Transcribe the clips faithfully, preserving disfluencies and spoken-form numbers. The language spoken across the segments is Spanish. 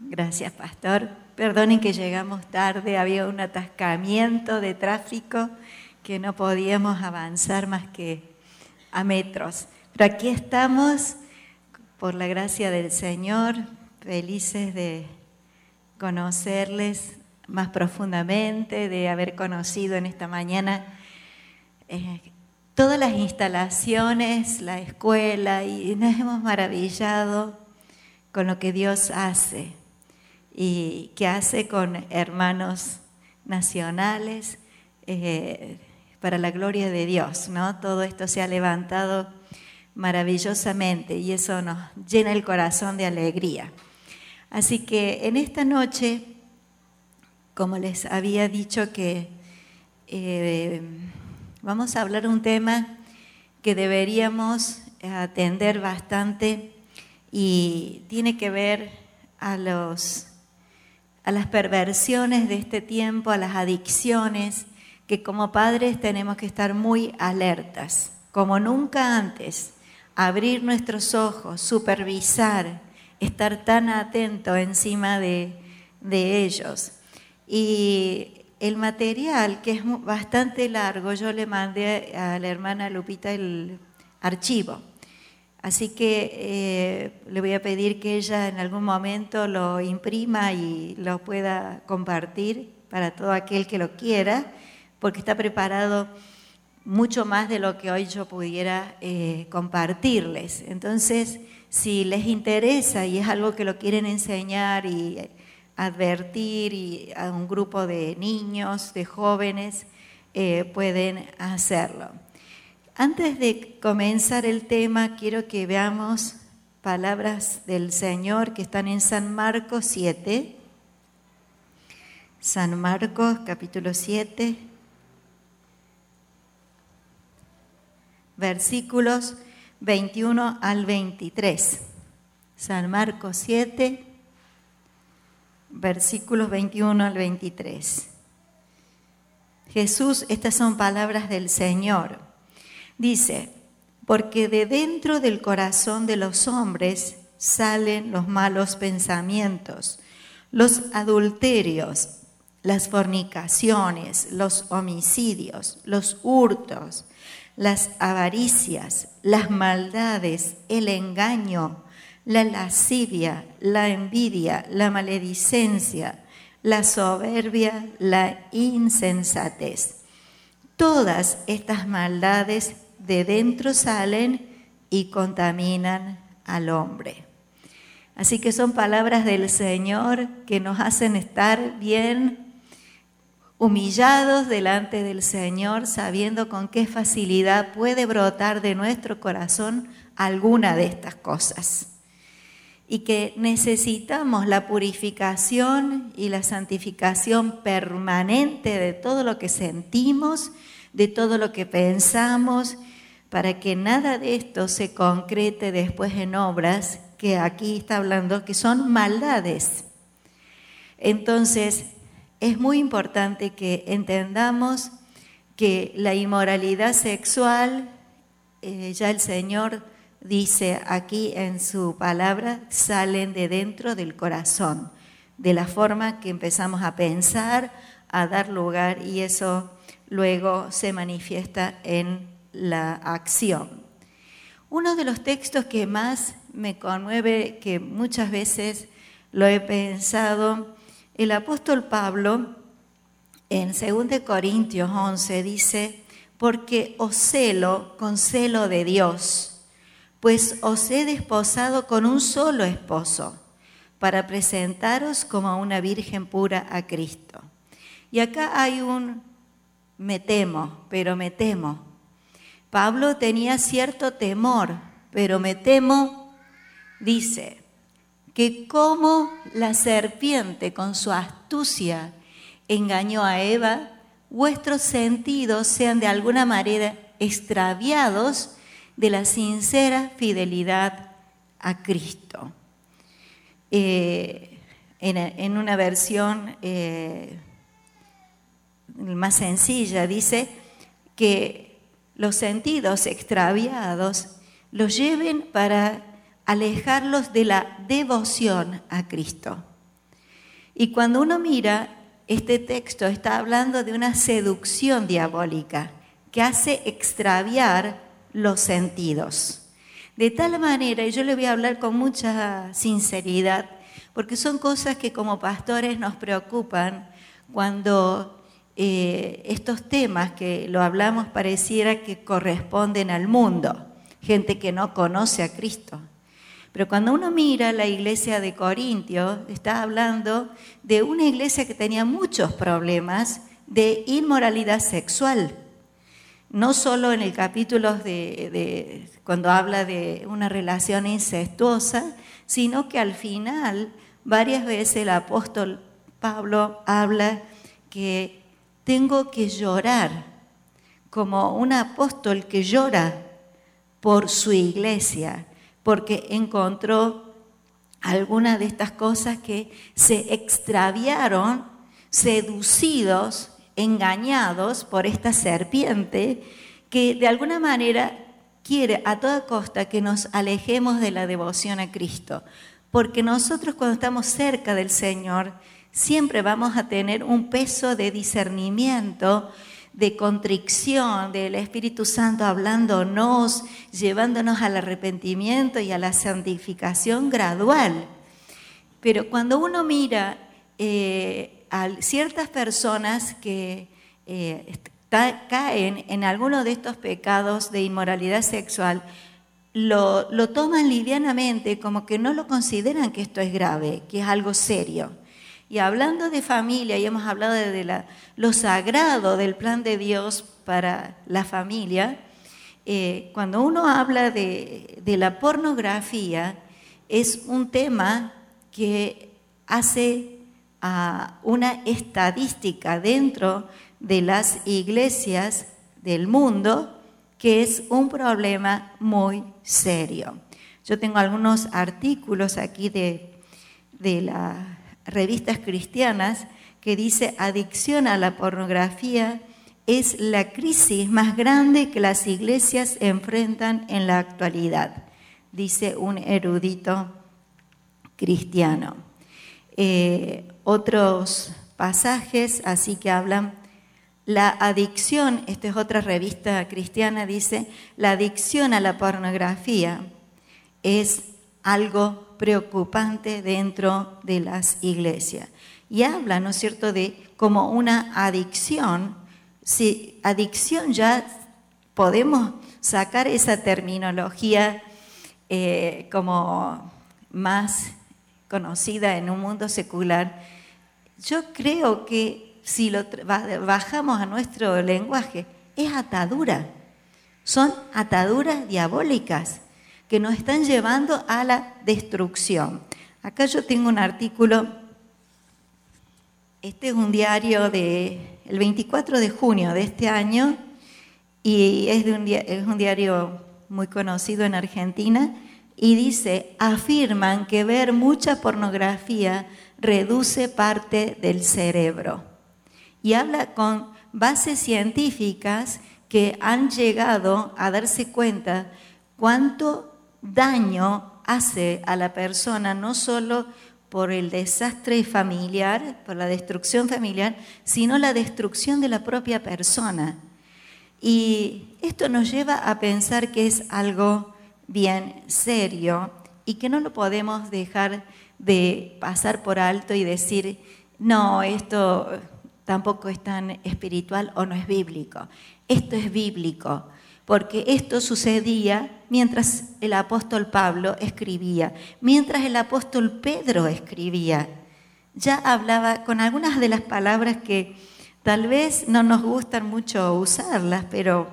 Gracias, pastor. Perdonen que llegamos tarde, había un atascamiento de tráfico que no podíamos avanzar más que a metros. Pero aquí estamos, por la gracia del Señor, felices de conocerles más profundamente, de haber conocido en esta mañana eh, todas las instalaciones, la escuela, y nos hemos maravillado con lo que Dios hace y que hace con hermanos nacionales eh, para la gloria de Dios, ¿no? Todo esto se ha levantado maravillosamente y eso nos llena el corazón de alegría. Así que en esta noche, como les había dicho, que eh, vamos a hablar un tema que deberíamos atender bastante y tiene que ver a los a las perversiones de este tiempo, a las adicciones, que como padres tenemos que estar muy alertas, como nunca antes, abrir nuestros ojos, supervisar, estar tan atento encima de, de ellos. Y el material, que es bastante largo, yo le mandé a la hermana Lupita el archivo. Así que eh, le voy a pedir que ella en algún momento lo imprima y lo pueda compartir para todo aquel que lo quiera, porque está preparado mucho más de lo que hoy yo pudiera eh, compartirles. Entonces, si les interesa y es algo que lo quieren enseñar y advertir y a un grupo de niños, de jóvenes, eh, pueden hacerlo. Antes de comenzar el tema, quiero que veamos palabras del Señor que están en San Marcos siete. San Marcos, capítulo siete, versículos veintiuno al veintitrés. San Marcos siete, versículos veintiuno al veintitrés. Jesús, estas son palabras del Señor. Dice, porque de dentro del corazón de los hombres salen los malos pensamientos, los adulterios, las fornicaciones, los homicidios, los hurtos, las avaricias, las maldades, el engaño, la lascivia, la envidia, la maledicencia, la soberbia, la insensatez. Todas estas maldades de dentro salen y contaminan al hombre. Así que son palabras del Señor que nos hacen estar bien humillados delante del Señor, sabiendo con qué facilidad puede brotar de nuestro corazón alguna de estas cosas. Y que necesitamos la purificación y la santificación permanente de todo lo que sentimos, de todo lo que pensamos, para que nada de esto se concrete después en obras que aquí está hablando que son maldades. Entonces, es muy importante que entendamos que la inmoralidad sexual, eh, ya el Señor dice aquí en su palabra, salen de dentro del corazón, de la forma que empezamos a pensar, a dar lugar, y eso luego se manifiesta en la acción. Uno de los textos que más me conmueve, que muchas veces lo he pensado, el apóstol Pablo en segunda de Corintios once dice, porque os celo con celo de Dios, pues os he desposado con un solo esposo, para presentaros como una virgen pura a Cristo. Y acá hay un me temo, pero me temo. Pablo tenía cierto temor, pero me temo, dice, que como la serpiente con su astucia engañó a Eva, vuestros sentidos sean de alguna manera extraviados de la sincera fidelidad a Cristo. Eh, en, en una versión eh, más sencilla dice que los sentidos extraviados los lleven para alejarlos de la devoción a Cristo. Y cuando uno mira, este texto está hablando de una seducción diabólica que hace extraviar los sentidos. De tal manera, y yo le voy a hablar con mucha sinceridad, porque son cosas que como pastores nos preocupan cuando eh, estos temas que lo hablamos pareciera que corresponden al mundo, gente que no conoce a Cristo. Pero cuando uno mira la iglesia de Corintios, está hablando de una iglesia que tenía muchos problemas de inmoralidad sexual. No solo en el capítulo de, de cuando habla de una relación incestuosa, sino que al final varias veces el apóstol Pablo habla que tengo que llorar como un apóstol que llora por su iglesia, porque encontró algunas de estas cosas que se extraviaron, seducidos, engañados por esta serpiente que de alguna manera quiere a toda costa que nos alejemos de la devoción a Cristo. Porque nosotros cuando estamos cerca del Señor siempre vamos a tener un peso de discernimiento, de contrición del Espíritu Santo hablándonos, llevándonos al arrepentimiento y a la santificación gradual. Pero cuando uno mira eh, a ciertas personas que eh, está, caen en alguno de estos pecados de inmoralidad sexual, lo, lo toman livianamente, como que no lo consideran que esto es grave, que es algo serio. Y hablando de familia, y hemos hablado de, de la, lo sagrado del plan de Dios para la familia, eh, cuando uno habla de, de la pornografía, es un tema que hace a una estadística dentro de las iglesias del mundo, que es un problema muy serio. Yo tengo algunos artículos aquí de, de las revistas cristianas que dice: adicción a la pornografía es la crisis más grande que las iglesias enfrentan en la actualidad, dice un erudito cristiano. Eh, otros pasajes así que hablan, la adicción, esta es otra revista cristiana, dice, la adicción a la pornografía es algo preocupante dentro de las iglesias. Y habla, ¿no es cierto?, de como una adicción. Si adicción ya podemos sacar esa terminología eh, como más conocida en un mundo secular. Yo creo que si lo bajamos a nuestro lenguaje, es atadura. Son ataduras diabólicas que nos están llevando a la destrucción. Acá yo tengo un artículo, este es un diario del veinticuatro de junio de este año y es, de un, es un diario muy conocido en Argentina y dice, afirman que ver mucha pornografía reduce parte del cerebro. Y habla con bases científicas que han llegado a darse cuenta cuánto daño hace a la persona, no solo por el desastre familiar, por la destrucción familiar, sino la destrucción de la propia persona. Y esto nos lleva a pensar que es algo bien serio y que no lo podemos dejar de pasar por alto y decir, no, esto tampoco es tan espiritual o no es bíblico. Esto es bíblico, porque esto sucedía mientras el apóstol Pablo escribía, mientras el apóstol Pedro escribía. Ya hablaba con algunas de las palabras que tal vez no nos gustan mucho usarlas, pero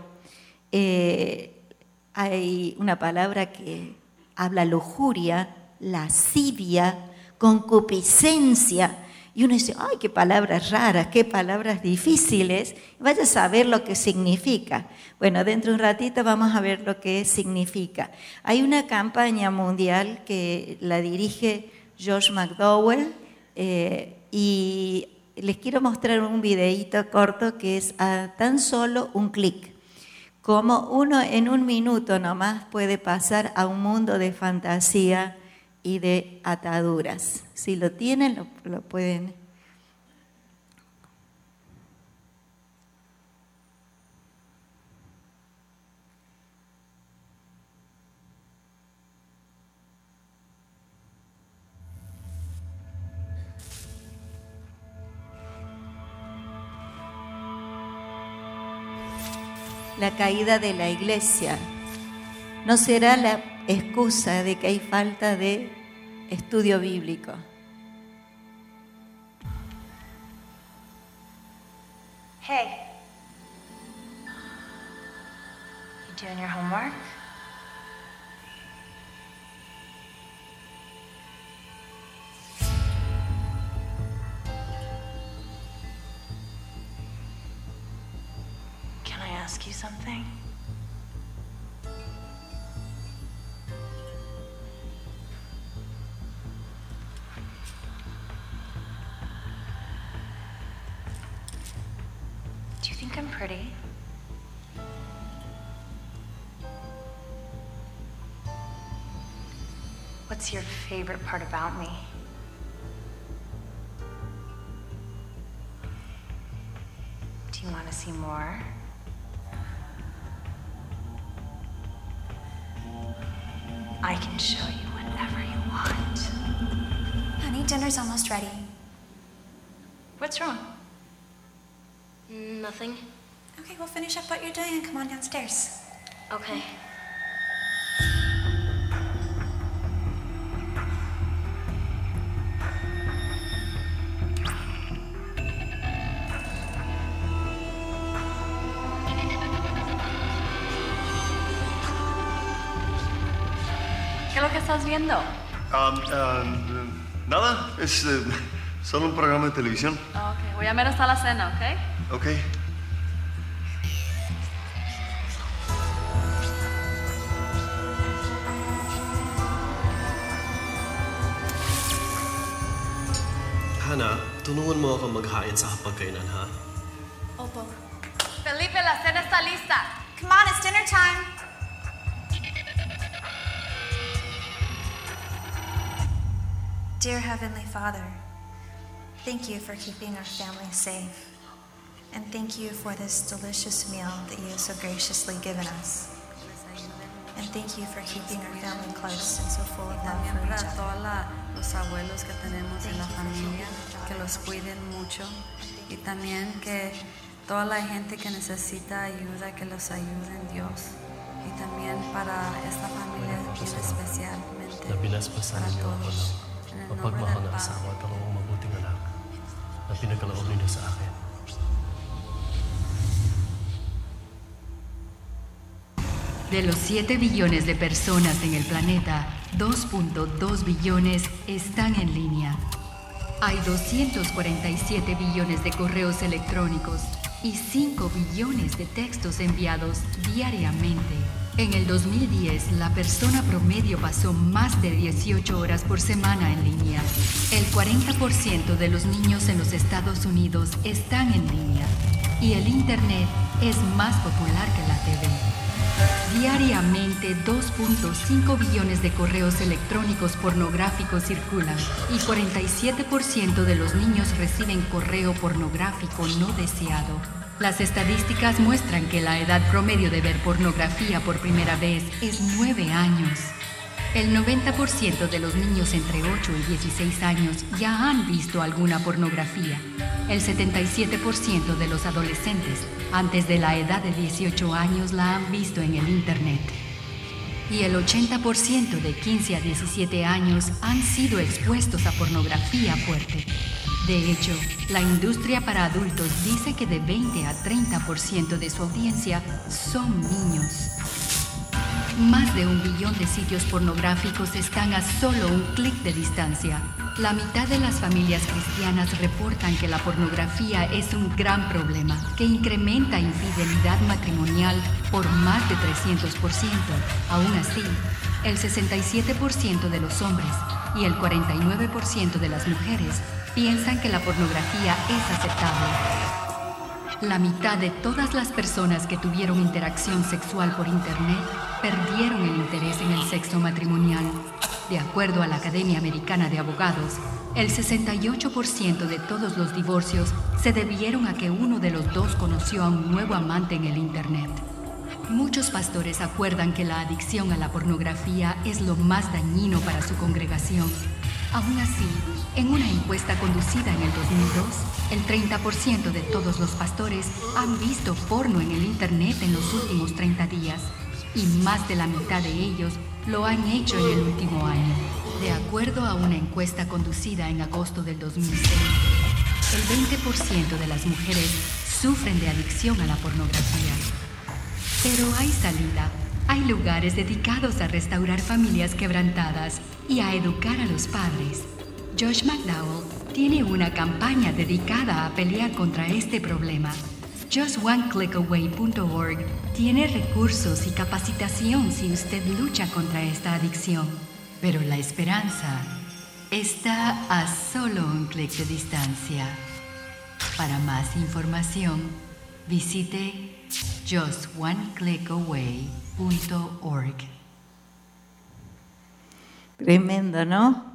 eh, hay una palabra que habla lujuria, lascivia, concupiscencia. Y uno dice, ay, qué palabras raras, qué palabras difíciles. Vaya a saber lo que significa. Bueno, dentro de un ratito vamos a ver lo que significa. Hay una campaña mundial que la dirige Josh McDowell eh, y les quiero mostrar un videíto corto que es a tan solo un clic. Como uno en un minuto nomás puede pasar a un mundo de fantasía y de ataduras. Si lo tienen, lo, lo pueden... La caída de la iglesia no será la excusa de que hay falta de estudio bíblico. Hey, you doing your homework? Can I ask you something? Do you think I'm pretty? What's your favorite part about me? Do you want to see more? I can show you whatever you want. Honey, dinner's almost ready. What's wrong? Nothing. Okay, we'll finish up what you're doing and come on downstairs. Okay. ¿Qué es lo que estás viendo? Um, um, nada, es eh, solo un programa de televisión. Ok, voy a ver hasta la cena, ¿ok? Ok. Hana, tulungan mo ako maghain sa hapagkainan, ha? Opo. Felipe, la cena está lista. Come on, it's dinner time. Dear Heavenly Father, thank you for keeping our family safe. And thank you for this delicious meal that you have so graciously given us. And thank you for keeping our family close and so full of love for También each para other. todos la- los abuelos que tenemos en la familia, que los cuiden mucho. Y también que toda la gente que necesita ayuda, que los ayuden Dios. Y también para esta familia bien especialmente, Na binasbasan para niyo ako todos. ng En el nombre mapagmahal del na Padre. asawa at ang mabuting anak na pinagkaloob ninyo sa akin. De los siete billones de personas en el planeta, dos punto dos billones están en línea. Hay doscientos cuarenta y siete billones de correos electrónicos y cinco billones de textos enviados diariamente. En el dos mil diez, la persona promedio pasó más de dieciocho horas por semana en línea. El cuarenta por ciento de los niños en los Estados Unidos están en línea. Y el Internet es más popular que la T V. Diariamente, dos punto cinco billones de correos electrónicos pornográficos circulan y cuarenta y siete por ciento de los niños reciben correo pornográfico no deseado. Las estadísticas muestran que la edad promedio de ver pornografía por primera vez es nueve años. El noventa por ciento de los niños entre ocho y dieciséis años ya han visto alguna pornografía. El setenta y siete por ciento de los adolescentes antes de la edad de dieciocho años la han visto en el Internet. Y el ochenta por ciento de quince a diecisiete años han sido expuestos a pornografía fuerte. De hecho, la industria para adultos dice que de veinte a treinta por ciento de su audiencia son niños. Más de un billón de sitios pornográficos están a solo un clic de distancia. La mitad de las familias cristianas reportan que la pornografía es un gran problema que incrementa infidelidad matrimonial por más de trescientos por ciento. Aún así, el sesenta y siete por ciento de los hombres y el cuarenta y nueve por ciento de las mujeres piensan que la pornografía es aceptable. La mitad de todas las personas que tuvieron interacción sexual por Internet perdieron el interés en el sexo matrimonial. De acuerdo a la Academia Americana de Abogados, el sesenta y ocho por ciento de todos los divorcios se debieron a que uno de los dos conoció a un nuevo amante en el Internet. Muchos pastores acuerdan que la adicción a la pornografía es lo más dañino para su congregación. Aún así, en una encuesta conducida en el dos mil dos, el treinta por ciento de todos los pastores han visto porno en el Internet en los últimos treinta días, y más de la mitad de ellos lo han hecho en el último año. De acuerdo a una encuesta conducida en agosto del dos mil seis, el veinte por ciento de las mujeres sufren de adicción a la pornografía. Pero hay salida. Hay lugares dedicados a restaurar familias quebrantadas y a educar a los padres. Josh McDowell tiene una campaña dedicada a pelear contra este problema. just one click away punto org tiene recursos y capacitación si usted lucha contra esta adicción. Pero la esperanza está a solo un clic de distancia. Para más información, visite just one click away punto org. Tremendo, ¿no?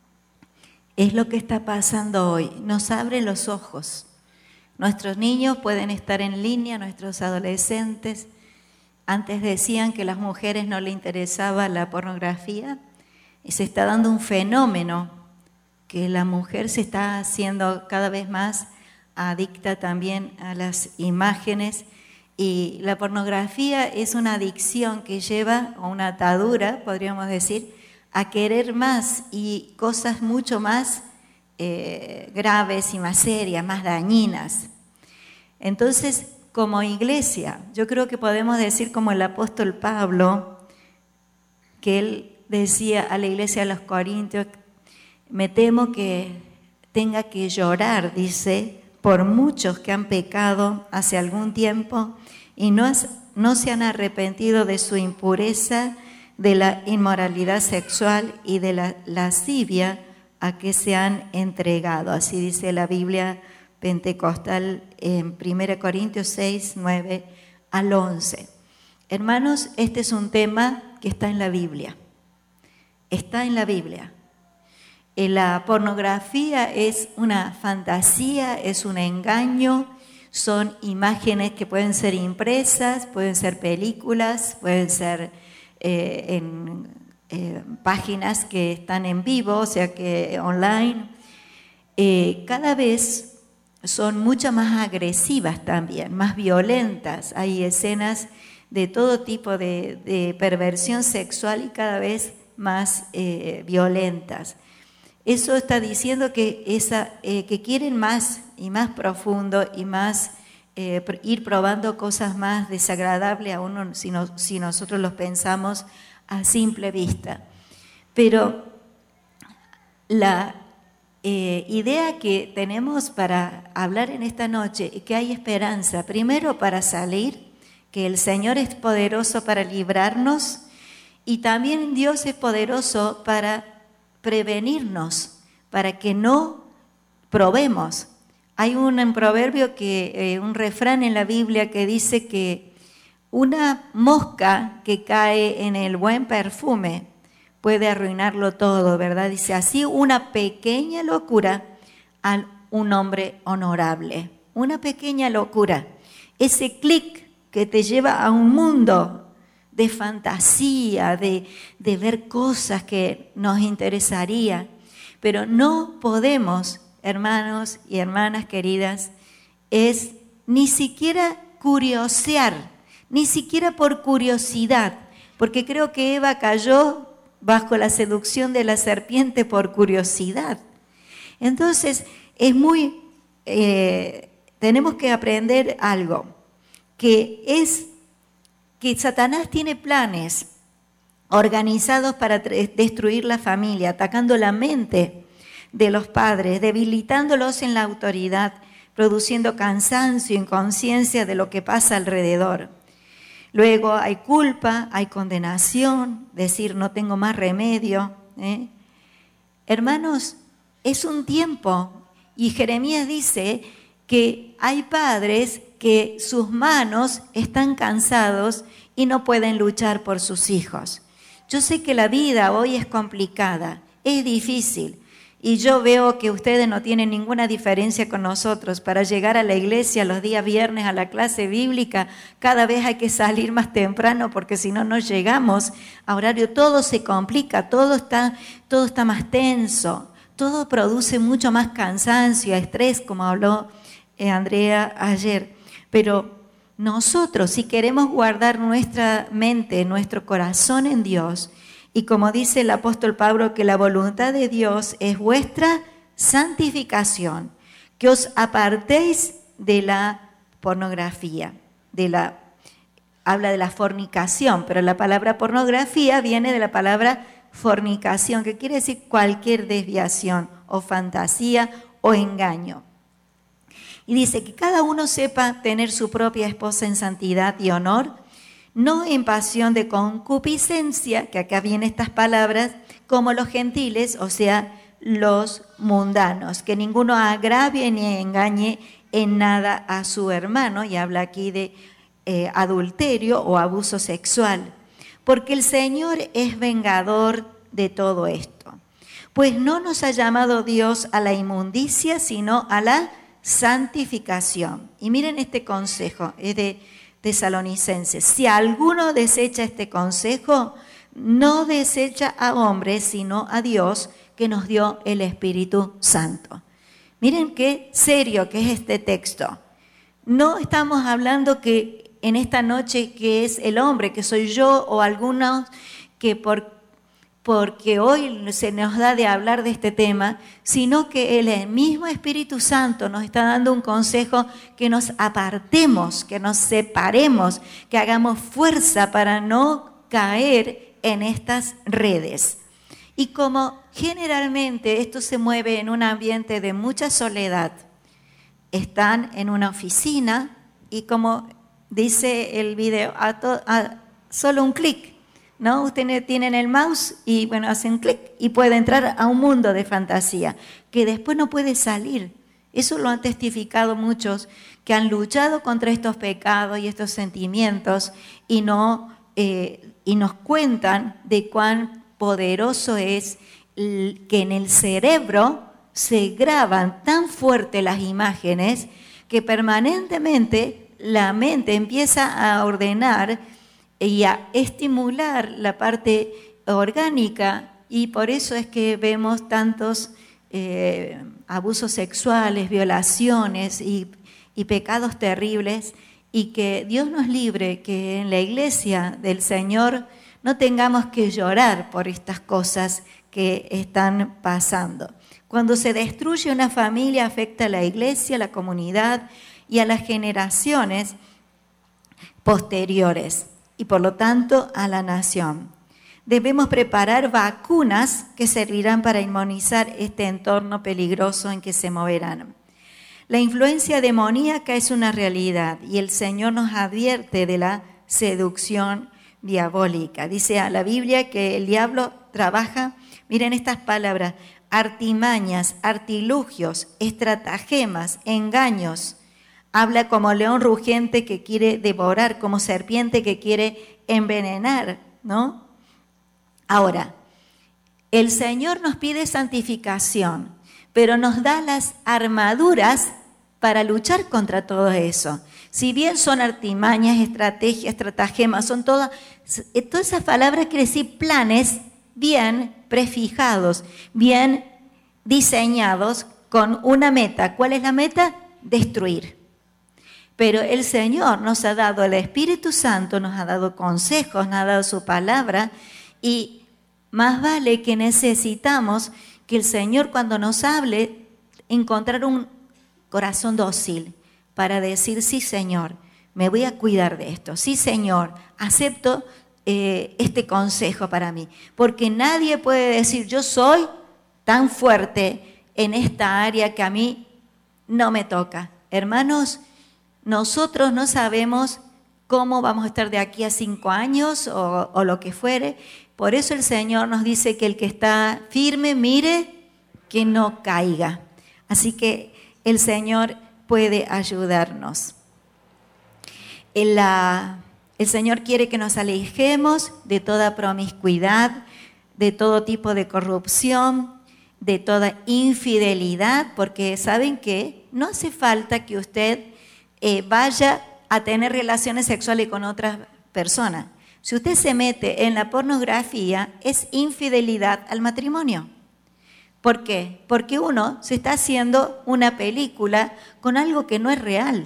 Es lo que está pasando hoy. Nos abre los ojos. Nuestros niños pueden estar en línea, nuestros adolescentes. Antes decían que a las mujeres no les interesaba la pornografía. Y se está dando un fenómeno que la mujer se está haciendo cada vez más adicta también a las imágenes. Y la pornografía es una adicción que lleva a una atadura, podríamos decir, a querer más y cosas mucho más eh, graves y más serias, más dañinas. Entonces, como iglesia, yo creo que podemos decir como el apóstol Pablo, que él decía a la iglesia de los Corintios, me temo que tenga que llorar, dice, por muchos que han pecado hace algún tiempo y no, no se han arrepentido de su impureza, de la inmoralidad sexual y de la lascivia a que se han entregado. Así dice la Biblia pentecostal en primera Corintios seis, nueve al once. Hermanos, este es un tema que está en la Biblia. Está en la Biblia. La pornografía es una fantasía, es un engaño, son imágenes que pueden ser impresas, pueden ser películas, pueden ser eh, en eh, páginas que están en vivo, o sea que online. Eh, cada vez son mucho más agresivas también, más violentas. Hay escenas de todo tipo de, de perversión sexual y cada vez más eh, violentas. Eso está diciendo que, esa, eh, que quieren más y más profundo y más eh, ir probando cosas más desagradables a uno si, no, si nosotros los pensamos a simple vista. Pero la eh, idea que tenemos para hablar en esta noche es que hay esperanza, primero para salir, que el Señor es poderoso para librarnos y también Dios es poderoso para prevenirnos, para que no probemos. Hay un en proverbio, que, eh, un refrán en la Biblia que dice que una mosca que cae en el buen perfume puede arruinarlo todo, ¿verdad? Dice, así una pequeña locura a un hombre honorable. Una pequeña locura. Ese clic que te lleva a un mundo de fantasía, de, de ver cosas que nos interesaría. Pero no podemos, hermanos y hermanas queridas, es ni siquiera curiosear, ni siquiera por curiosidad, porque creo que Eva cayó bajo la seducción de la serpiente por curiosidad. Entonces, es muy, eh, tenemos que aprender algo, que es que Satanás tiene planes organizados para destruir la familia, atacando la mente de los padres, debilitándolos en la autoridad, produciendo cansancio, inconsciencia de lo que pasa alrededor. Luego hay culpa, hay condenación, decir no tengo más remedio. ¿eh? Hermanos, es un tiempo, y Jeremías dice que hay padres que sus manos están cansados y no pueden luchar por sus hijos. Yo sé que la vida hoy es complicada, es difícil. Y yo veo que ustedes no tienen ninguna diferencia con nosotros. Para llegar a la iglesia los días viernes a la clase bíblica, cada vez hay que salir más temprano porque si no, no llegamos a horario. Todo se complica, todo está, todo está más tenso, todo produce mucho más cansancio, estrés, como habló eh, Andrea ayer. Pero nosotros, si queremos guardar nuestra mente, nuestro corazón en Dios, y como dice el apóstol Pablo, que la voluntad de Dios es vuestra santificación, que os apartéis de la pornografía, de la, habla de la fornicación, pero la palabra pornografía viene de la palabra fornicación, que quiere decir cualquier desviación o fantasía o engaño. Y dice que cada uno sepa tener su propia esposa en santidad y honor, no en pasión de concupiscencia, que acá vienen estas palabras, como los gentiles, o sea, los mundanos, que ninguno agravie ni engañe en nada a su hermano, y habla aquí de eh, adulterio o abuso sexual, porque el Señor es vengador de todo esto. Pues no nos ha llamado Dios a la inmundicia, sino a la santificación. Y miren este consejo, es de Tesalonicenses. Si alguno desecha este consejo, no desecha a hombres, sino a Dios, que nos dio el Espíritu Santo. Miren qué serio que es este texto. No estamos hablando que en esta noche que es el hombre, que soy yo o algunos que por porque hoy se nos da de hablar de este tema, sino que el mismo Espíritu Santo nos está dando un consejo que nos apartemos, que nos separemos, que hagamos fuerza para no caer en estas redes. Y como generalmente esto se mueve en un ambiente de mucha soledad, están en una oficina y como dice el video, a to- a solo un clic, ¿no? Ustedes tienen el mouse y bueno, hacen clic y puede entrar a un mundo de fantasía que después no puede salir. Eso lo han testificado muchos que han luchado contra estos pecados y estos sentimientos y, no, eh, y nos cuentan de cuán poderoso es el, que en el cerebro se graban tan fuerte las imágenes que permanentemente la mente empieza a ordenar y a estimular la parte orgánica, y por eso es que vemos tantos eh, abusos sexuales, violaciones y, y pecados terribles, y que Dios nos libre que en la iglesia del Señor no tengamos que llorar por estas cosas que están pasando. Cuando se destruye una familia afecta a la iglesia, a la comunidad y a las generaciones posteriores, y por lo tanto a la nación. Debemos preparar vacunas que servirán para inmunizar este entorno peligroso en que se moverán. La influencia demoníaca es una realidad y el Señor nos advierte de la seducción diabólica. Dice a la Biblia que el diablo trabaja, miren estas palabras, artimañas, artilugios, estratagemas, engaños. Habla como león rugiente que quiere devorar, como serpiente que quiere envenenar, ¿no? Ahora, el Señor nos pide santificación, pero nos da las armaduras para luchar contra todo eso. Si bien son artimañas, estrategias, estratagemas, son todas, todas esas palabras quiere decir planes bien prefijados, bien diseñados con una meta. ¿Cuál es la meta? Destruir. Pero el Señor nos ha dado el Espíritu Santo, nos ha dado consejos, nos ha dado su palabra, y más vale que necesitamos que el Señor cuando nos hable, encontrar un corazón dócil para decir, sí Señor, me voy a cuidar de esto, sí Señor, acepto eh, este consejo para mí, porque nadie puede decir, yo soy tan fuerte en esta área que a mí no me toca. Hermanos, nosotros no sabemos cómo vamos a estar de aquí a cinco años o, o lo que fuere. Por eso el Señor nos dice que el que está firme, mire que no caiga. Así que el Señor puede ayudarnos. El, la, El Señor quiere que nos alejemos de toda promiscuidad, de todo tipo de corrupción, de toda infidelidad, porque saben que no hace falta que usted eh, vaya a tener relaciones sexuales con otras personas. Si usted se mete en la pornografía, es infidelidad al matrimonio. ¿Por qué? Porque uno se está haciendo una película con algo que no es real.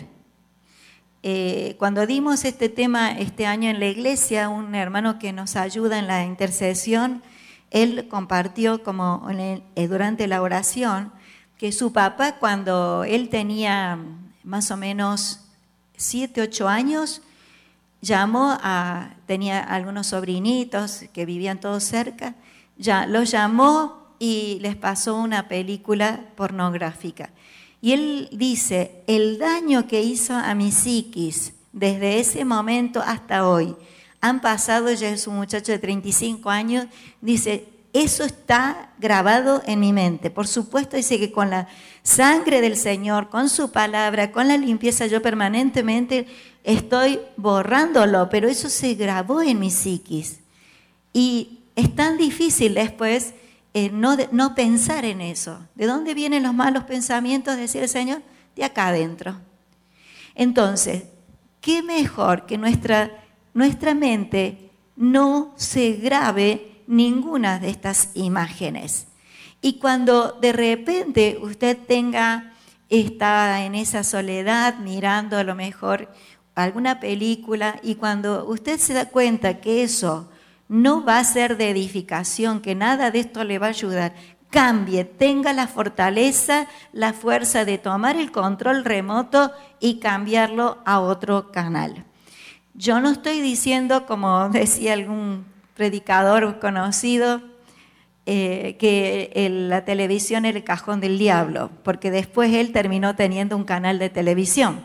Eh, cuando dimos este tema este año en la iglesia, un hermano que nos ayuda en la intercesión, él compartió como en el, eh, durante la oración que su papá, cuando él tenía más o menos siete, ocho años, llamó a, tenía algunos sobrinitos que vivían todos cerca, ya los llamó y les pasó una película pornográfica. Y él dice, el daño que hizo a mi psiquis desde ese momento hasta hoy, han pasado, ya es un muchacho de treinta y cinco años, dice, eso está grabado en mi mente. Por supuesto, dice que con la sangre del Señor, con su palabra, con la limpieza, yo permanentemente estoy borrándolo, pero eso se grabó en mi psiquis. Y es tan difícil después eh, no, de, no pensar en eso. ¿De dónde vienen los malos pensamientos? Decía el Señor, de acá adentro. Entonces, ¿qué mejor que nuestra, nuestra mente no se grabe ninguna de estas imágenes? Y cuando de repente usted tenga, está en esa soledad mirando a lo mejor alguna película y cuando usted se da cuenta que eso no va a ser de edificación, que nada de esto le va a ayudar, cambie, tenga la fortaleza, la fuerza de tomar el control remoto y cambiarlo a otro canal. Yo no estoy diciendo, como decía algún predicador conocido, eh, que el, la televisión era el cajón del diablo, porque después él terminó teniendo un canal de televisión.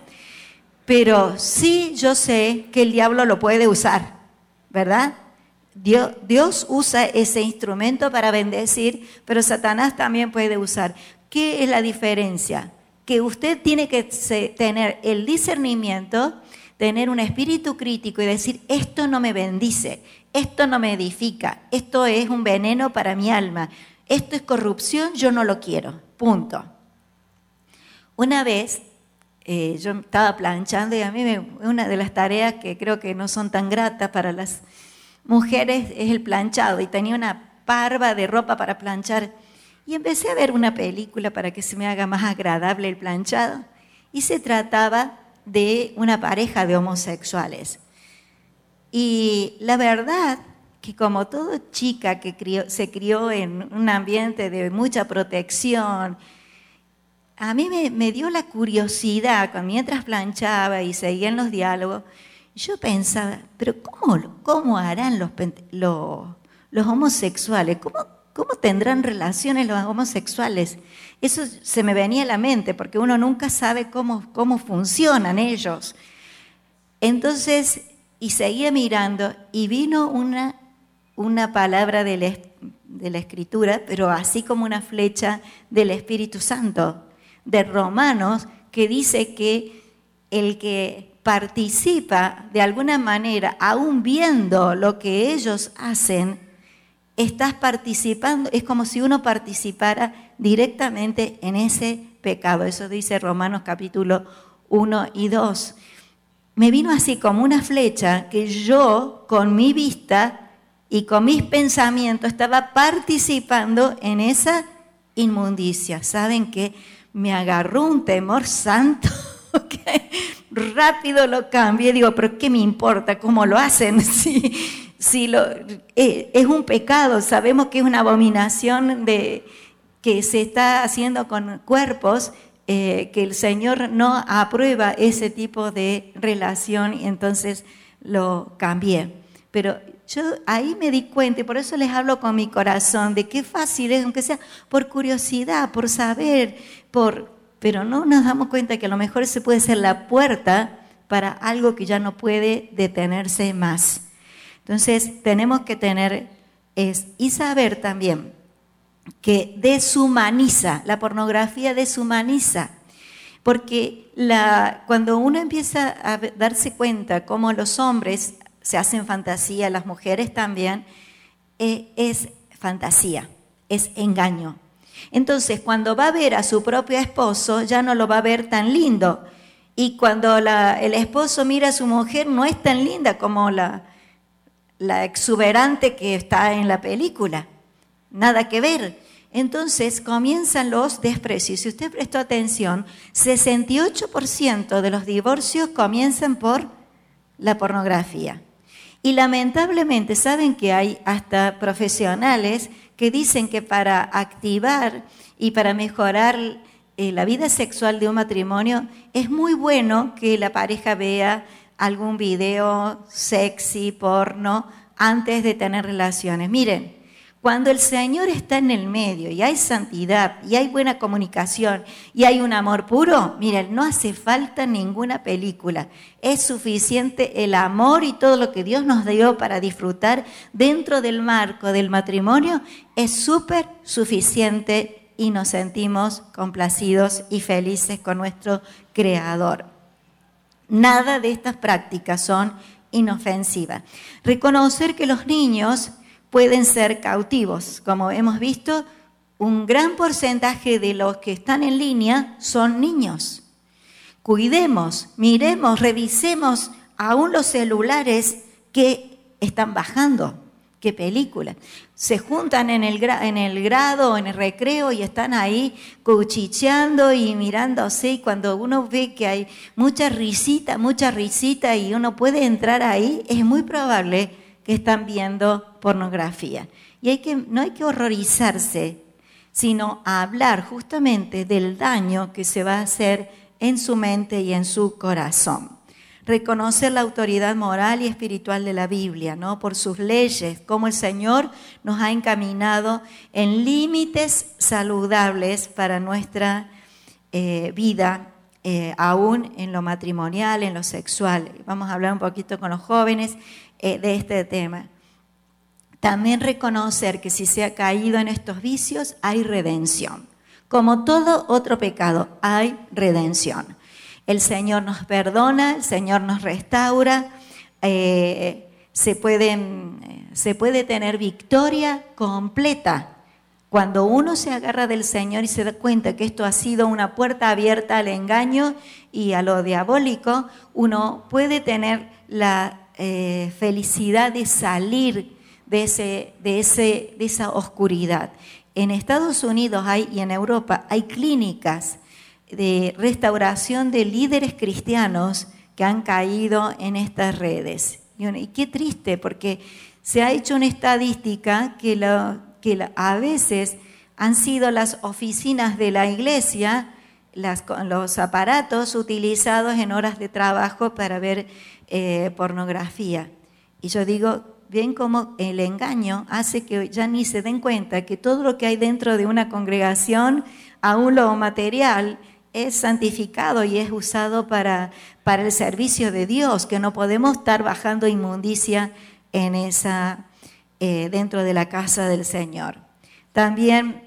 Pero sí yo sé que el diablo lo puede usar, ¿verdad? Dios, Dios usa ese instrumento para bendecir, pero Satanás también puede usar. ¿Qué es la diferencia? Que usted tiene que tener el discernimiento, tener un espíritu crítico y decir, esto no me bendice, esto no me edifica, esto es un veneno para mi alma, esto es corrupción, yo no lo quiero, punto. Una vez eh, yo estaba planchando y a mí me, una de las tareas que creo que no son tan gratas para las mujeres es el planchado y tenía una parva de ropa para planchar y empecé a ver una película para que se me haga más agradable el planchado y se trataba de una pareja de homosexuales. Y la verdad que como toda chica que crió, se crió en un ambiente de mucha protección, a mí me, me dio la curiosidad mientras planchaba y seguía en los diálogos. Yo pensaba, pero ¿cómo, cómo harán los, los, los homosexuales? ¿Cómo, ¿Cómo tendrán relaciones los homosexuales? Eso se me venía a la mente porque uno nunca sabe cómo, cómo funcionan ellos. Entonces, y seguía mirando y vino una, una palabra de la, de la Escritura, pero así como una flecha del Espíritu Santo, de Romanos, que dice que el que participa de alguna manera, aún viendo lo que ellos hacen, estás participando, es como si uno participara directamente en ese pecado. Eso dice Romanos capítulo uno y dos. Me vino así como una flecha que yo con mi vista y con mis pensamientos estaba participando en esa inmundicia. ¿Saben qué? Me agarró un temor santo que rápido lo cambié. Digo, pero ¿qué me importa cómo lo hacen? Si, si lo, eh, es un pecado, sabemos que es una abominación de, que se está haciendo con cuerpos, eh, que el Señor no aprueba ese tipo de relación y entonces lo cambié. Pero yo ahí me di cuenta y por eso les hablo con mi corazón de qué fácil es, aunque sea por curiosidad, por saber, por, pero no nos damos cuenta que a lo mejor ese puede ser la puerta para algo que ya no puede detenerse más. Entonces tenemos que tener es, y saber también que deshumaniza, la pornografía deshumaniza, porque la, cuando uno empieza a darse cuenta cómo los hombres se hacen fantasía, las mujeres también, eh, es fantasía, es engaño. Entonces, cuando va a ver a su propio esposo, ya no lo va a ver tan lindo. Y cuando la, el esposo mira a su mujer, no es tan linda como la, la exuberante que está en la película. Nada que ver. Entonces comienzan los desprecios. Si usted prestó atención, sesenta y ocho por ciento de los divorcios comienzan por la pornografía. Y lamentablemente, saben que hay hasta profesionales que dicen que para activar y para mejorar eh, la vida sexual de un matrimonio es muy bueno que la pareja vea algún video sexy, porno, antes de tener relaciones. Miren, cuando el Señor está en el medio y hay santidad y hay buena comunicación y hay un amor puro, miren, no hace falta ninguna película. Es suficiente el amor y todo lo que Dios nos dio para disfrutar dentro del marco del matrimonio. Es súper suficiente y nos sentimos complacidos y felices con nuestro Creador. Nada de estas prácticas son inofensivas. Reconocer que los niños pueden ser cautivos. Como hemos visto, un gran porcentaje de los que están en línea son niños. Cuidemos, miremos, revisemos aún los celulares que están bajando. ¿Qué película? Se juntan en el, gra- en el grado o en el recreo y están ahí cuchicheando y mirándose. Y cuando uno ve que hay mucha risita, mucha risita y uno puede entrar ahí, es muy probable que están viendo pornografía. Y hay que, no hay que horrorizarse, sino a hablar justamente del daño que se va a hacer en su mente y en su corazón. Reconocer la autoridad moral y espiritual de la Biblia, ¿no? Por sus leyes, cómo el Señor nos ha encaminado en límites saludables para nuestra eh, vida, eh, aún en lo matrimonial, en lo sexual. Vamos a hablar un poquito con los jóvenes eh, de este tema. También reconocer que si se ha caído en estos vicios, hay redención. Como todo otro pecado, hay redención. El Señor nos perdona, el Señor nos restaura, eh, se, pueden, se puede tener victoria completa. Cuando uno se agarra del Señor y se da cuenta que esto ha sido una puerta abierta al engaño y a lo diabólico, uno puede tener la eh, felicidad de salir de, ese, de, ese, de esa oscuridad. En Estados Unidos hay, y en Europa hay clínicas de restauración de líderes cristianos que han caído en estas redes. Y, y qué triste, porque se ha hecho una estadística que, lo, que lo, a veces han sido las oficinas de la iglesia, las, los aparatos utilizados en horas de trabajo para ver eh, pornografía. Y yo digo, ven cómo el engaño hace que ya ni se den cuenta que todo lo que hay dentro de una congregación, aún lo material, es santificado y es usado para, para el servicio de Dios, que no podemos estar bajando inmundicia en esa, eh, dentro de la casa del Señor. También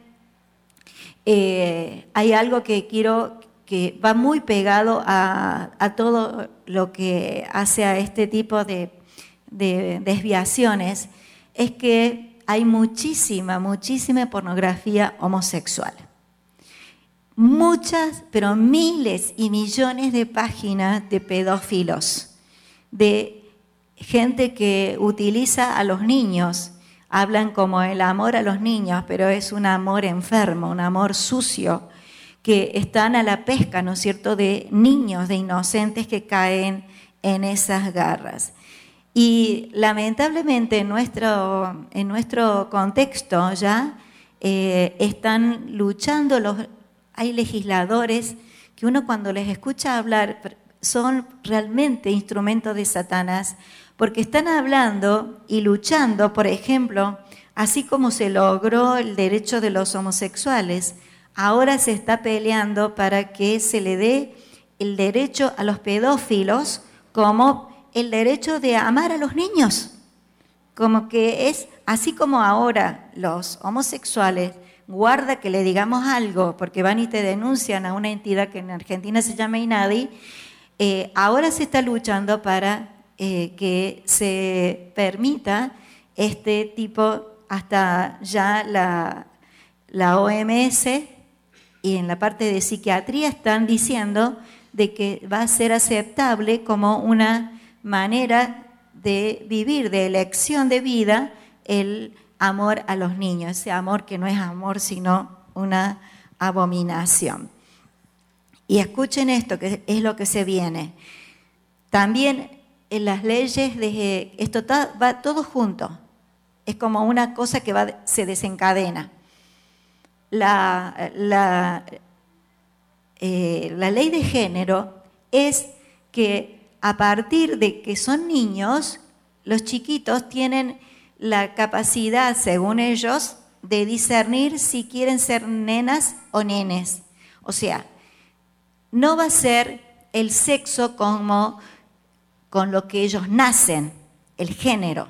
eh, hay algo que quiero, que va muy pegado a, a todo lo que hace a este tipo de, de desviaciones, es que hay muchísima, muchísima pornografía homosexual. Muchas, pero miles y millones de páginas de pedófilos, de gente que utiliza a los niños, hablan como el amor a los niños, pero es un amor enfermo, un amor sucio, que están a la pesca, ¿no es cierto?, de niños, de inocentes que caen en esas garras. Y lamentablemente en nuestro, en nuestro contexto ya eh, están luchando los... Hay legisladores que uno cuando les escucha hablar son realmente instrumentos de Satanás, porque están hablando y luchando, por ejemplo, así como se logró el derecho de los homosexuales, ahora se está peleando para que se le dé el derecho a los pedófilos como el derecho de amar a los niños. Como que es así como ahora los homosexuales, guarda que le digamos algo, porque van y te denuncian a una entidad que en Argentina se llama INADI, eh, ahora se está luchando para eh, que se permita este tipo, hasta ya la, la O M S y en la parte de psiquiatría están diciendo de que va a ser aceptable como una manera de vivir, de elección de vida, el amor a los niños, ese amor que no es amor sino una abominación. Y escuchen esto, que es lo que se viene. También en las leyes, de, esto está, va todo junto, es como una cosa que va, se desencadena. La, la, eh, la ley de género es que a partir de que son niños, los chiquitos tienen la capacidad, según ellos, de discernir si quieren ser nenas o nenes. O sea, no va a ser el sexo como con lo que ellos nacen, el género,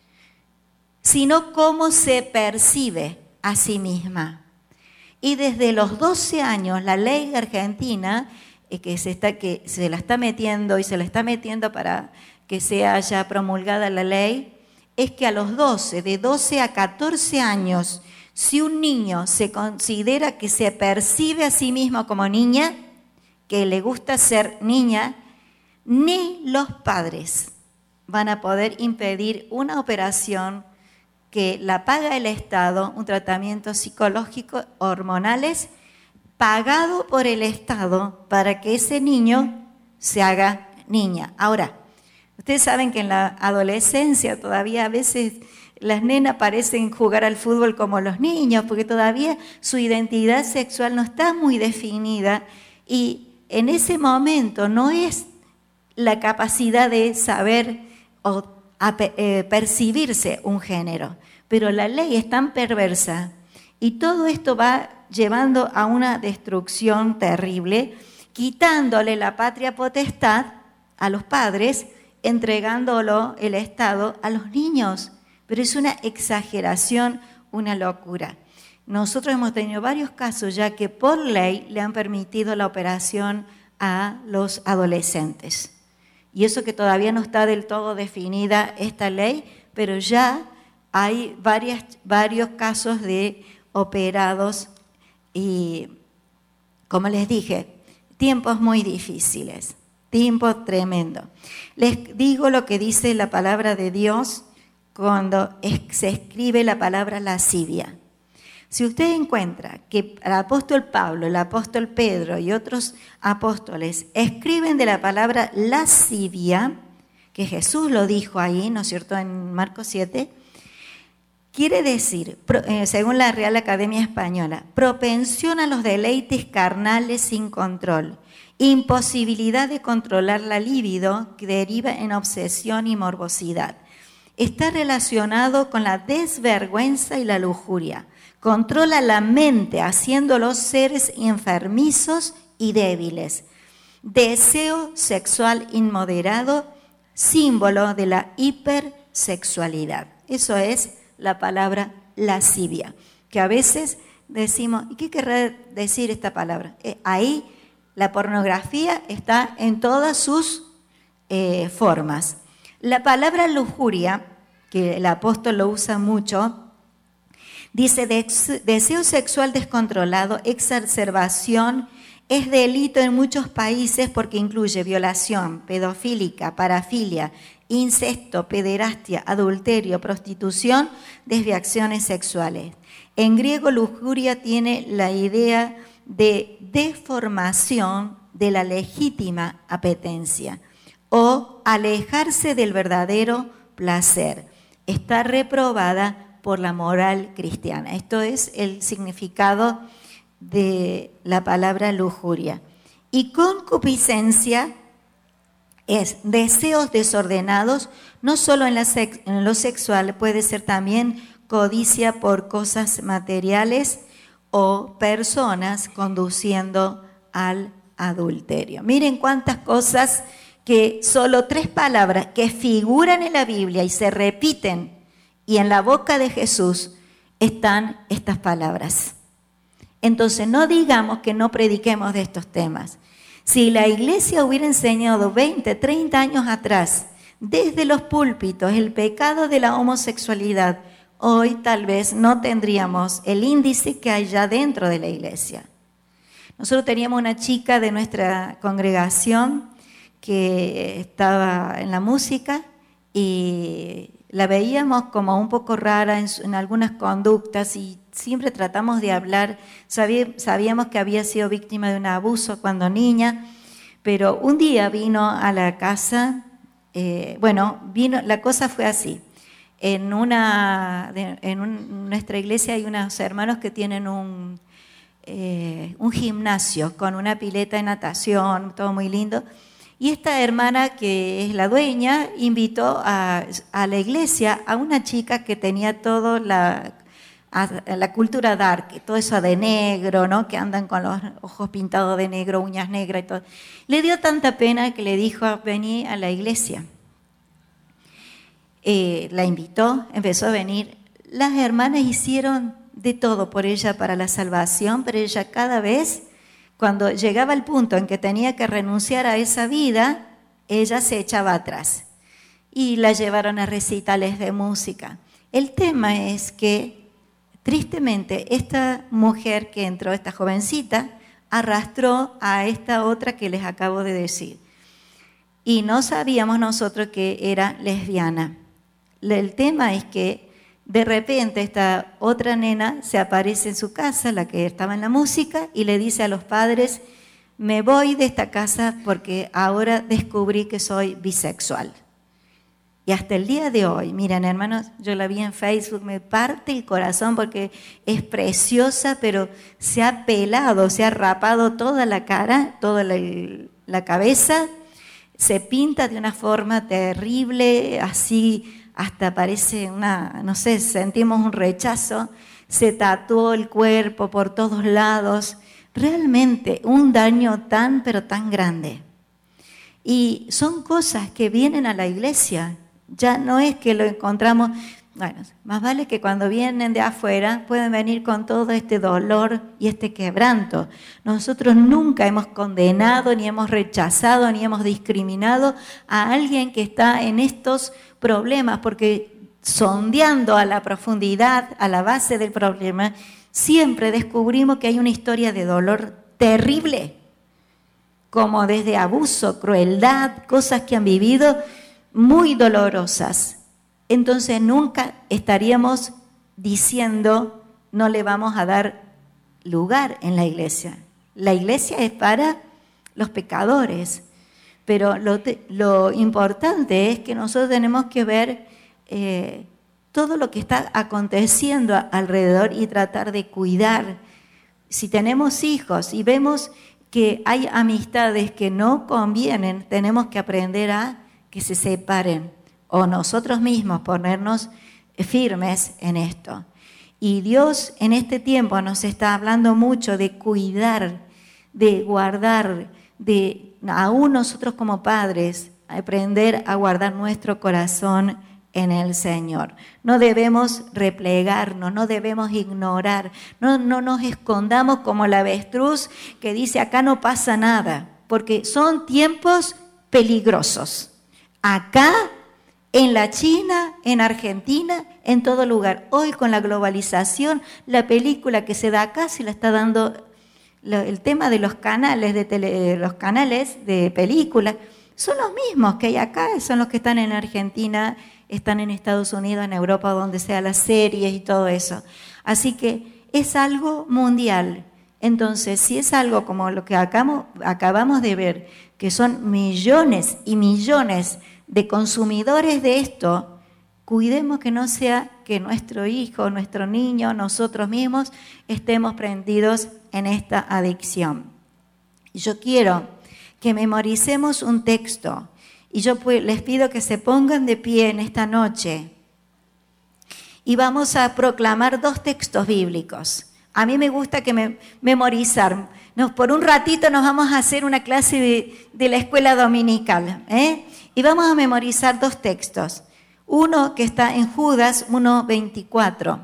sino cómo se percibe a sí misma. Y desde los doce años, la ley argentina, eh, que, se está, que se la está metiendo y se la está metiendo para que sea ya promulgada la ley, es que a los doce, de doce a catorce años, si un niño se considera que se percibe a sí mismo como niña, que le gusta ser niña, ni los padres van a poder impedir una operación que la paga el Estado, un tratamiento psicológico, hormonales, pagado por el Estado para que ese niño se haga niña. Ahora, ustedes saben que en la adolescencia todavía a veces las nenas parecen jugar al fútbol como los niños, porque todavía su identidad sexual no está muy definida y en ese momento no es la capacidad de saber o eh, percibirse un género, pero la ley es tan perversa y todo esto va llevando a una destrucción terrible, quitándole la patria potestad a los padres, entregándolo el Estado a los niños. Pero es una exageración, una locura. Nosotros hemos tenido varios casos ya que por ley le han permitido la operación a los adolescentes. Y eso que todavía no está del todo definida esta ley, pero ya hay varias, varios casos de operados y, como les dije, tiempos muy difíciles, tiempos tremendos. Les digo lo que dice la palabra de Dios cuando se escribe la palabra lascivia. Si usted encuentra que el apóstol Pablo, el apóstol Pedro y otros apóstoles escriben de la palabra lascivia, que Jesús lo dijo ahí, ¿no es cierto?, en Marcos siete, quiere decir, según la Real Academia Española, propensión a los deleites carnales sin control, imposibilidad de controlar la libido que deriva en obsesión y morbosidad. Está relacionado con la desvergüenza y la lujuria. Controla la mente, haciéndolos seres enfermizos y débiles. Deseo sexual inmoderado, símbolo de la hipersexualidad. Eso es la palabra lascivia, que a veces decimos, ¿y qué querrá decir esta palabra? Eh, ahí la pornografía está en todas sus eh, formas. La palabra lujuria, que el apóstol lo usa mucho, dice deseo sexual descontrolado, exacerbación, es delito en muchos países porque incluye violación, pedofílica, parafilia, incesto, pederastia, adulterio, prostitución, desviaciones sexuales. En griego, lujuria tiene la idea de deformación de la legítima apetencia o alejarse del verdadero placer. Está reprobada por la moral cristiana. Esto es el significado de la palabra lujuria. Y concupiscencia es deseos desordenados, no solo en, la sex, en lo sexual, puede ser también codicia por cosas materiales o personas conduciendo al adulterio. Miren cuántas cosas que solo tres palabras que figuran en la Biblia y se repiten, y en la boca de Jesús están estas palabras. Entonces no digamos que no prediquemos de estos temas. Si la iglesia hubiera enseñado veinte, treinta años atrás desde los púlpitos el pecado de la homosexualidad, hoy tal vez no tendríamos el índice que hay ya dentro de la iglesia. Nosotros teníamos una chica de nuestra congregación que estaba en la música y la veíamos como un poco rara en, en algunas conductas y siempre tratamos de hablar. Sabí, sabíamos que había sido víctima de un abuso cuando niña, pero un día vino a la casa, eh, bueno, vino, la cosa fue así. En, una, de, en un, nuestra iglesia hay unos hermanos que tienen un, eh, un gimnasio con una pileta de natación, todo muy lindo. Y esta hermana, que es la dueña, invitó a, a la iglesia a una chica que tenía toda la, la cultura dark, todo eso de negro, ¿no? Que andan con los ojos pintados de negro, uñas negras y todo. Le dio tanta pena que le dijo, vení a la iglesia. Eh, la invitó, empezó a venir. Las hermanas hicieron de todo por ella para la salvación, pero ella cada vez, cuando llegaba el punto en que tenía que renunciar a esa vida, ella se echaba atrás y la llevaron a recitales de música. El tema es que, tristemente, esta mujer que entró, esta jovencita, arrastró a esta otra que les acabo de decir. Y no sabíamos nosotros que era lesbiana. El tema es que de repente esta otra nena se aparece en su casa, la que estaba en la música, y le dice a los padres, me voy de esta casa porque ahora descubrí que soy bisexual. Y hasta el día de hoy, miren hermanos, yo la vi en Facebook, me parte el corazón porque es preciosa, pero se ha pelado, se ha rapado toda la cara, toda la, la cabeza, se pinta de una forma terrible, así hasta parece una, no sé, sentimos un rechazo, se tatuó el cuerpo por todos lados, realmente un daño tan pero tan grande. Y son cosas que vienen a la iglesia, ya no es que lo encontramos, bueno, más vale que cuando vienen de afuera pueden venir con todo este dolor y este quebranto. Nosotros nunca hemos condenado, ni hemos rechazado, ni hemos discriminado a alguien que está en estos problemas, porque sondeando a la profundidad, a la base del problema, siempre descubrimos que hay una historia de dolor terrible, como desde abuso, crueldad, cosas que han vivido muy dolorosas. Entonces nunca estaríamos diciendo no le vamos a dar lugar en la iglesia. La iglesia es para los pecadores, pero lo, te, lo importante es que nosotros tenemos que ver eh, todo lo que está aconteciendo alrededor y tratar de cuidar. Si tenemos hijos y vemos que hay amistades que no convienen, tenemos que aprender a que se separen, o nosotros mismos ponernos firmes en esto. Y Dios en este tiempo nos está hablando mucho de cuidar, de guardar, de aún nosotros como padres aprender a guardar nuestro corazón en el Señor. No debemos replegarnos, no debemos ignorar, no, no nos escondamos como la avestruz que dice acá no pasa nada, porque son tiempos peligrosos. Acá, en la China, en Argentina, en todo lugar. Hoy con la globalización, la película que se da acá se la está dando, el tema de los canales de tele, los canales de películas, son los mismos que hay acá, son los que están en Argentina, están en Estados Unidos, en Europa, donde sea las series y todo eso. Así que es algo mundial. Entonces, si es algo como lo que acabamos, acabamos de ver, que son millones y millones de consumidores de esto, cuidemos que no sea que nuestro hijo, nuestro niño, nosotros mismos estemos prendidos en esta adicción. Yo quiero que memoricemos un texto y yo les pido que se pongan de pie en esta noche y vamos a proclamar dos textos bíblicos. A mí me gusta que me, memorizar. Nos, por un ratito nos vamos a hacer una clase de, de la escuela dominical, ¿eh? Y vamos a memorizar dos textos. Uno que está en Judas uno veinticuatro.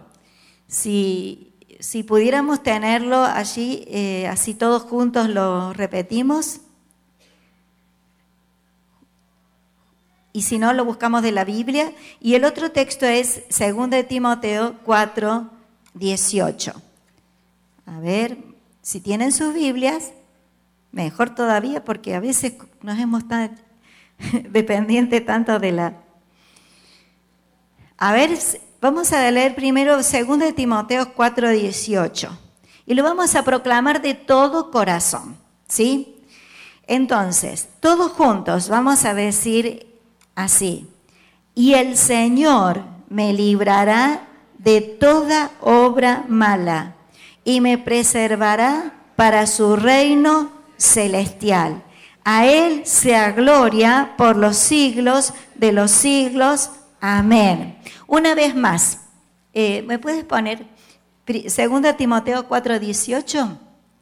Si, si pudiéramos tenerlo allí, eh, así todos juntos lo repetimos. y si no, lo buscamos de la Biblia. Y el otro texto es segundo de Timoteo cuatro, dieciocho. A ver, si tienen sus Biblias, mejor todavía, porque a veces nos hemos tan dependientes tanto de la... A ver, vamos a leer primero segundo de Timoteo cuatro, dieciocho. Y lo vamos a proclamar de todo corazón, ¿sí? Entonces, todos juntos vamos a decir así: y el Señor me librará de toda obra mala y me preservará para su reino celestial. A Él sea gloria por los siglos de los siglos. Amén. Una vez más, eh, ¿me puedes poner segundo Timoteo cuatro, dieciocho?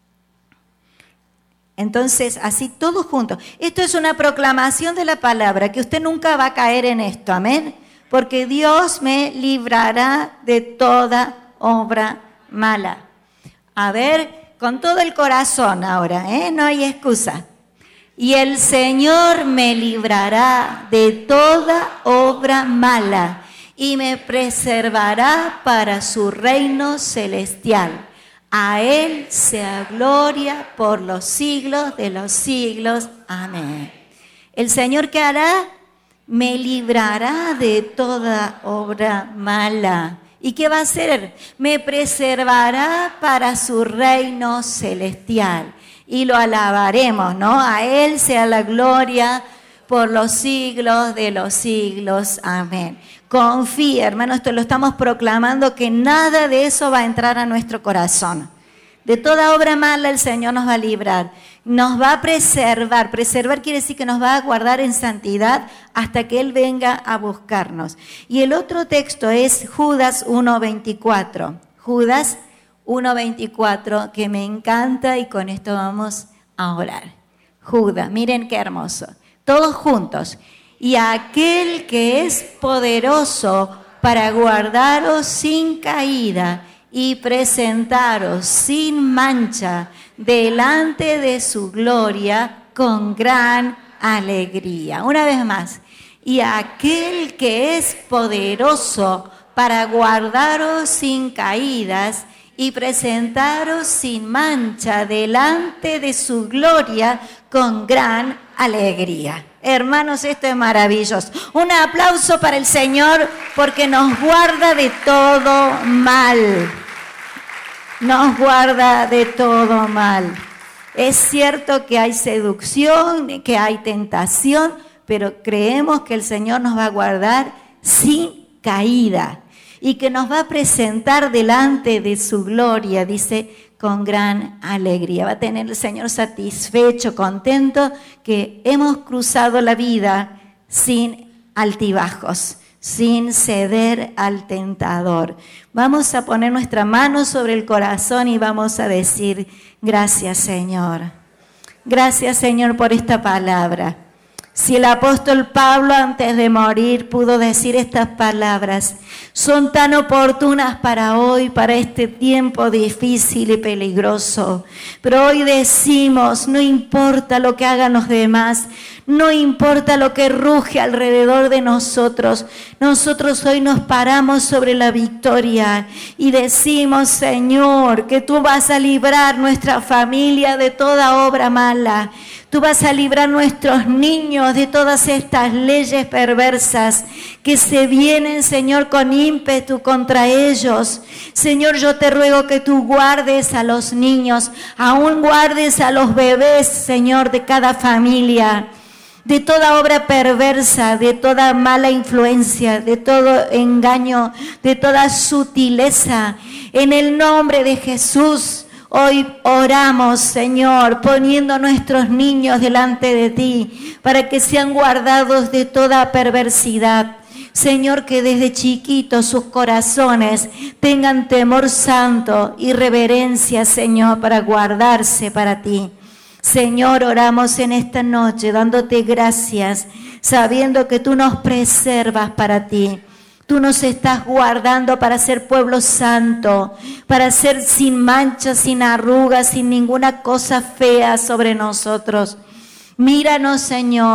Entonces, así todos juntos. Esto es una proclamación de la palabra, que usted nunca va a caer en esto, amén. Porque Dios me librará de toda obra mala. A ver, con todo el corazón ahora, ¿eh? No hay excusa. Y el Señor me librará de toda obra mala y me preservará para su reino celestial. A Él sea gloria por los siglos de los siglos. Amén. El Señor, ¿qué hará? Me librará de toda obra mala. ¿Y qué va a hacer? Me preservará para su reino celestial. Y lo alabaremos, ¿no? A Él sea la gloria por los siglos de los siglos. Amén. Confía, hermano, esto lo estamos proclamando, que nada de eso va a entrar a nuestro corazón. De toda obra mala el Señor nos va a librar, nos va a preservar. Preservar quiere decir que nos va a guardar en santidad hasta que Él venga a buscarnos. Y el otro texto es Judas uno veinticuatro. Judas uno veinticuatro, que me encanta, y con esto vamos a orar. Judas, miren qué hermoso. Todos juntos. Y aquel que es poderoso para guardaros sin caída y presentaros sin mancha delante de su gloria con gran alegría. Una vez más. Y aquel que es poderoso para guardaros sin caídas y presentaros sin mancha delante de su gloria con gran alegría. Hermanos, esto es maravilloso. Un aplauso para el Señor, porque nos guarda de todo mal. Nos guarda de todo mal. Es cierto que hay seducción, que hay tentación, pero creemos que el Señor nos va a guardar sin caída y que nos va a presentar delante de su gloria, dice, con gran alegría. Va a tener el Señor satisfecho, contento, que hemos cruzado la vida sin altibajos, sin ceder al tentador. Vamos a poner nuestra mano sobre el corazón y vamos a decir: gracias, Señor. Gracias, Señor, por esta palabra. Si el apóstol Pablo antes de morir pudo decir estas palabras, son tan oportunas para hoy, para este tiempo difícil y peligroso. Pero hoy decimos, no importa lo que hagan los demás, no importa lo que ruge alrededor de nosotros, nosotros hoy nos paramos sobre la victoria y decimos, Señor, que tú vas a librar nuestra familia de toda obra mala. Tú vas a librar nuestros niños de todas estas leyes perversas que se vienen, Señor, con ímpetu contra ellos. Señor, yo te ruego que tú guardes a los niños, aún guardes a los bebés, Señor, de cada familia, de toda obra perversa, de toda mala influencia, de todo engaño, de toda sutileza. En el nombre de Jesús, hoy oramos, Señor, poniendo nuestros niños delante de ti para que sean guardados de toda perversidad. Señor, que desde chiquitos sus corazones tengan temor santo y reverencia, Señor, para guardarse para ti. Señor, oramos en esta noche dándote gracias, sabiendo que tú nos preservas para ti. Tú nos estás guardando para ser pueblo santo, para ser sin mancha, sin arrugas, sin ninguna cosa fea sobre nosotros. Míranos, Señor,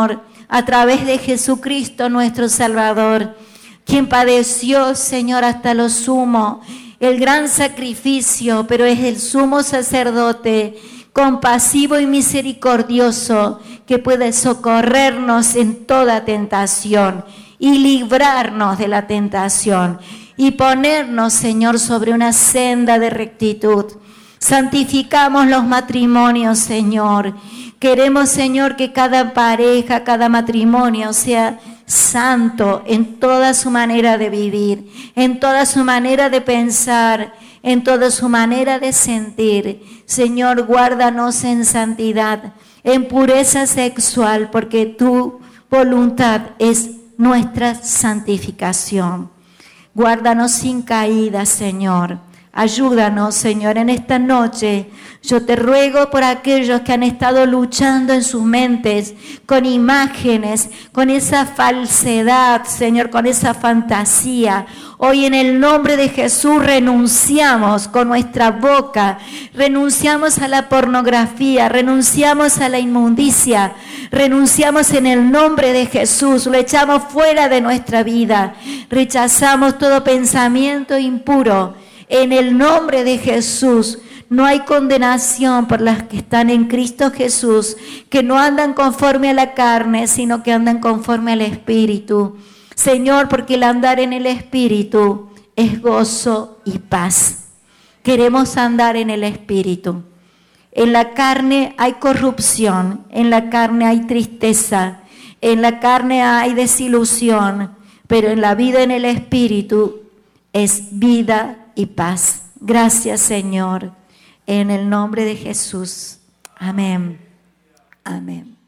a través de Jesucristo nuestro Salvador, quien padeció, Señor, hasta lo sumo, el gran sacrificio, pero es el sumo sacerdote, compasivo y misericordioso, que puede socorrernos en toda tentación y librarnos de la tentación y ponernos, Señor, sobre una senda de rectitud. Santificamos los matrimonios, Señor. Queremos, Señor, que cada pareja, cada matrimonio sea santo en toda su manera de vivir, en toda su manera de pensar, en toda su manera de sentir. Señor, guárdanos en santidad, en pureza sexual, porque tu voluntad es nuestra santificación. Guárdanos sin caída, Señor. Ayúdanos, Señor, en esta noche. Yo te ruego por aquellos que han estado luchando en sus mentes con imágenes, con esa falsedad, Señor, con esa fantasía. Hoy en el nombre de Jesús renunciamos con nuestra boca, renunciamos a la pornografía, renunciamos a la inmundicia, renunciamos en el nombre de Jesús, lo echamos fuera de nuestra vida, rechazamos todo pensamiento impuro. En el nombre de Jesús no hay condenación por las que están en Cristo Jesús, que no andan conforme a la carne, sino que andan conforme al Espíritu. Señor, porque el andar en el Espíritu es gozo y paz. Queremos andar en el Espíritu. En la carne hay corrupción, en la carne hay tristeza, en la carne hay desilusión, pero en la vida en el Espíritu es vida y paz. Gracias, Señor, en el nombre de Jesús. Amén. Amén.